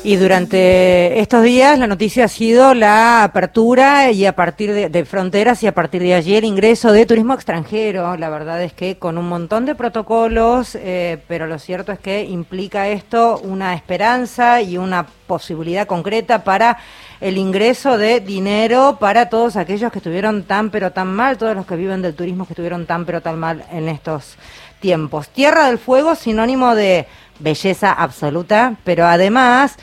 Y durante estos días la noticia ha sido la apertura y a partir de fronteras y a partir de allí el ingreso de turismo extranjero. La verdad es que con un montón de protocolos, pero lo cierto es que implica esto una esperanza y una posibilidad concreta para el ingreso de dinero para todos aquellos que estuvieron tan pero tan mal, todos los que viven del turismo que estuvieron tan pero tan mal en estos tiempos. Tierra del Fuego, sinónimo de belleza absoluta, pero además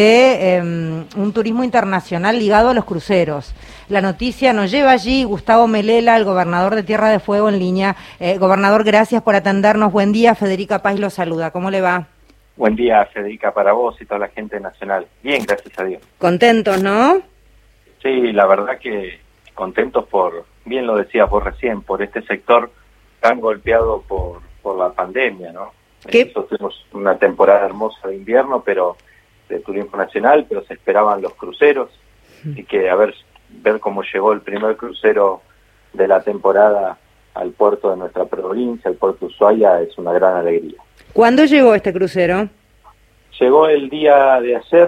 de un turismo internacional ligado a los cruceros. La noticia nos lleva allí Gustavo Melela, el gobernador de Tierra del Fuego, en línea. Gobernador, gracias por atendernos. Buen día, Federica Paz lo saluda. ¿Cómo le va? Buen día, Federica, para vos y toda la gente nacional. Bien, gracias a Dios. Contentos, ¿no? Sí, la verdad que contentos por, bien lo decías vos recién, por este sector tan golpeado por la pandemia, ¿no? Nosotros tuvimos una temporada hermosa de invierno, pero de turismo nacional, pero se esperaban los cruceros, y que ver cómo llegó el primer crucero de la temporada al puerto de nuestra provincia, al puerto de Ushuaia, es una gran alegría. ¿Cuándo llegó este crucero? Llegó el día de ayer,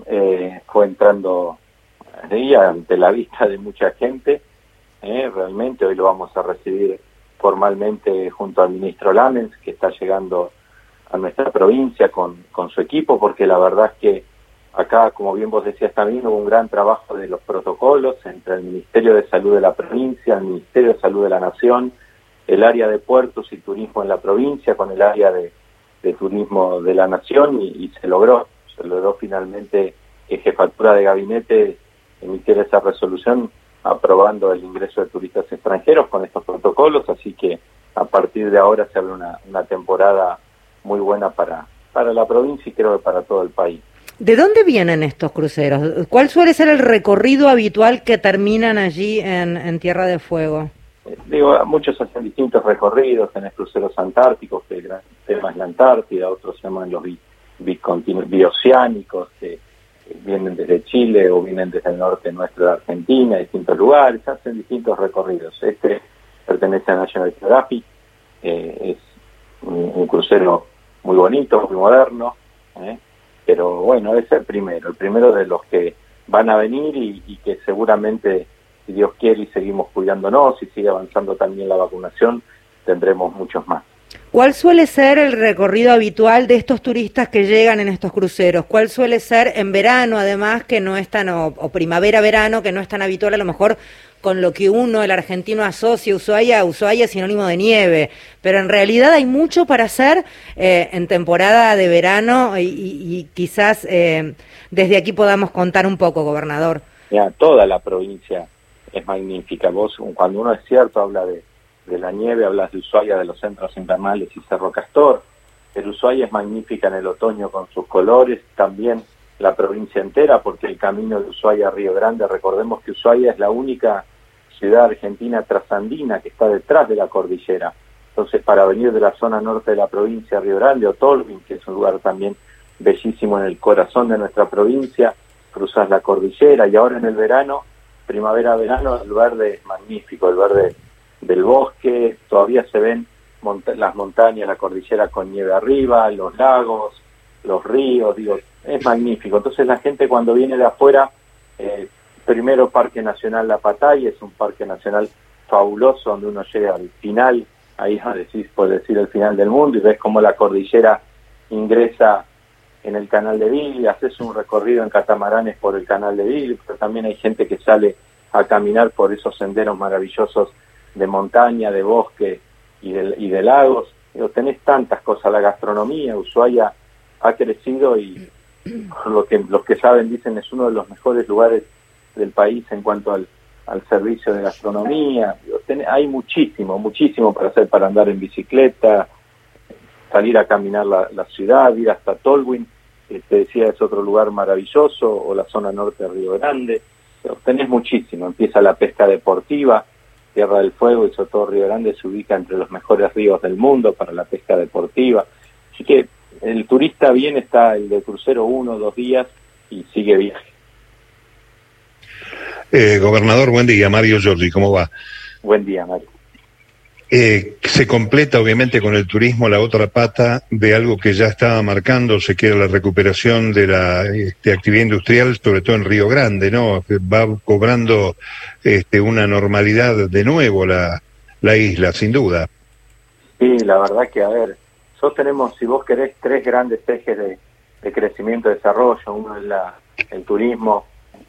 fue entrando ahí ante la vista de mucha gente, realmente hoy lo vamos a recibir formalmente junto al ministro Lamens, que está llegando a nuestra provincia con su equipo, porque la verdad es que acá, como bien vos decías también, hubo un gran trabajo de los protocolos entre el Ministerio de Salud de la provincia, el Ministerio de Salud de la Nación, el área de puertos y turismo en la provincia, con el área de turismo de la Nación, y se logró finalmente que Jefatura de Gabinete emitiera esa resolución aprobando el ingreso de turistas extranjeros con estos protocolos, así que a partir de ahora se abre una temporada muy buena para la provincia y creo que para todo el país. ¿De dónde vienen estos cruceros? ¿Cuál suele ser el recorrido habitual que terminan allí en Tierra de Fuego? Muchos hacen distintos recorridos, tenés cruceros antárticos, que el gran tema es la Antártida, otros se llaman los bioceánicos, que vienen desde Chile o vienen desde el norte nuestro de Argentina, distintos lugares, hacen distintos recorridos. Este pertenece a National Geographic, es un crucero muy bonito, muy moderno, pero bueno, es el primero de los que van a venir y que seguramente, si Dios quiere y seguimos cuidándonos y sigue avanzando también la vacunación, tendremos muchos más. ¿Cuál suele ser el recorrido habitual de estos turistas que llegan en estos cruceros? ¿Cuál suele ser en verano, además, que no es tan, o primavera-verano, que no es tan habitual a lo mejor con lo que uno, el argentino, asocia Ushuaia es sinónimo de nieve, pero en realidad hay mucho para hacer en temporada de verano y quizás desde aquí podamos contar un poco, gobernador? Ya, toda la provincia es magnífica. Vos, cuando uno es cierto, habla de la nieve, hablas de Ushuaia, de los centros invernales y Cerro Castor. El Ushuaia es magnífica en el otoño con sus colores, también la provincia entera, porque el camino de Ushuaia a Río Grande, recordemos que Ushuaia es la única ciudad argentina trasandina que está detrás de la cordillera. Entonces, para venir de la zona norte de la provincia a Río Grande o Tolwyn, que es un lugar también bellísimo en el corazón de nuestra provincia, cruzas la cordillera, y ahora en el verano, primavera-verano, el verde es magnífico, el verde del bosque, todavía se ven las montañas, la cordillera con nieve arriba, los lagos, los ríos, es magnífico. Entonces la gente cuando viene de afuera, primero Parque Nacional La Pataya, es un parque nacional fabuloso donde uno llega al final, ahí por decir el final del mundo, y ves cómo la cordillera ingresa en el Canal de Beagle, haces un recorrido en catamaranes por el Canal de Beagle, pero también hay gente que sale a caminar por esos senderos maravillosos de montaña, de bosque y de lagos. Tenés tantas cosas, la gastronomía, Ushuaia ha crecido y los que saben dicen es uno de los mejores lugares del país en cuanto al servicio de gastronomía. Hay muchísimo para hacer, para andar en bicicleta, salir a caminar la ciudad, ir hasta Tolwyn, que te decía es otro lugar maravilloso, o la zona norte de Río Grande. Tenés muchísimo, empieza la pesca deportiva. Tierra del Fuego y sobre todo Río Grande se ubica entre los mejores ríos del mundo para la pesca deportiva. Así que el turista bien, está el de crucero 1 o 2 días y sigue viaje. Gobernador, buen día. Mario Giorgi, ¿cómo va? Buen día, Mario. Se completa obviamente con el turismo la otra pata de algo que ya estaba marcándose, que era la recuperación de la actividad industrial, sobre todo en Río Grande, ¿no? Va cobrando una normalidad de nuevo la isla, sin duda. Sí, la verdad que, a ver, nosotros tenemos, si vos querés, tres grandes ejes de crecimiento y desarrollo. Uno es el turismo,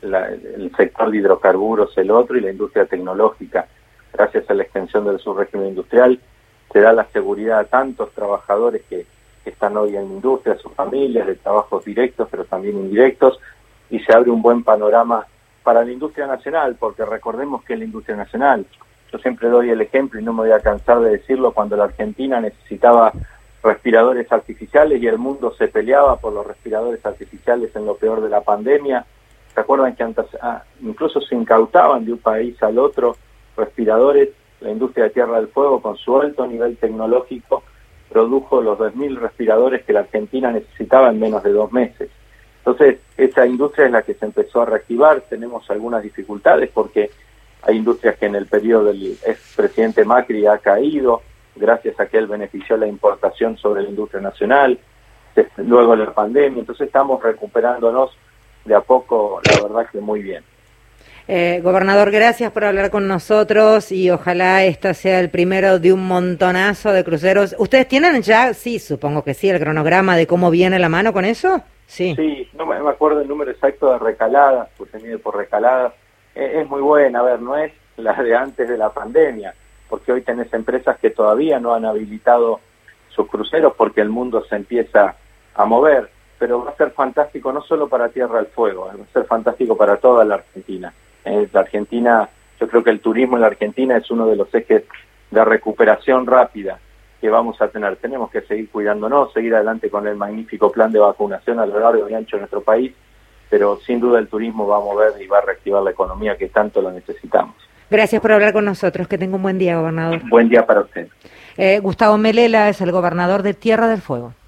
el sector de hidrocarburos, el otro, y la industria tecnológica. Gracias a la extensión del subrégimen industrial, se da la seguridad a tantos trabajadores que están hoy en la industria, a sus familias, de trabajos directos, pero también indirectos, y se abre un buen panorama para la industria nacional, porque recordemos que es la industria nacional. Yo siempre doy el ejemplo, y no me voy a cansar de decirlo, cuando la Argentina necesitaba respiradores artificiales y el mundo se peleaba por los respiradores artificiales en lo peor de la pandemia. ¿Se acuerdan que antes incluso se incautaban de un país al otro respiradores? La industria de Tierra del Fuego, con su alto nivel tecnológico, produjo los 2.000 respiradores que la Argentina necesitaba en menos de 2 meses. Entonces, esa industria es la que se empezó a reactivar. Tenemos algunas dificultades porque hay industrias que en el periodo del expresidente Macri ha caído, gracias a que él benefició la importación sobre la industria nacional, luego de la pandemia. Entonces estamos recuperándonos de a poco, la verdad que muy bien. Gobernador, gracias por hablar con nosotros y ojalá esta sea el primero de un montonazo de cruceros. ¿Ustedes tienen ya, sí, supongo que sí, el cronograma de cómo viene la mano con eso? Sí. Sí, no me acuerdo el número exacto de recaladas, pues se mide por recaladas. Es muy buena, a ver, no es la de antes de la pandemia, porque hoy tenés empresas que todavía no han habilitado sus cruceros porque el mundo se empieza a mover, pero va a ser fantástico no solo para Tierra del Fuego, va a ser fantástico para toda la Argentina. La Argentina, yo creo que el turismo en la Argentina es uno de los ejes de recuperación rápida que vamos a tener. Tenemos que seguir cuidándonos, seguir adelante con el magnífico plan de vacunación a lo largo y ancho de nuestro país, pero sin duda el turismo va a mover y va a reactivar la economía que tanto lo necesitamos. Gracias por hablar con nosotros. Que tenga un buen día, gobernador. Buen día para usted. Gustavo Melela es el gobernador de Tierra del Fuego.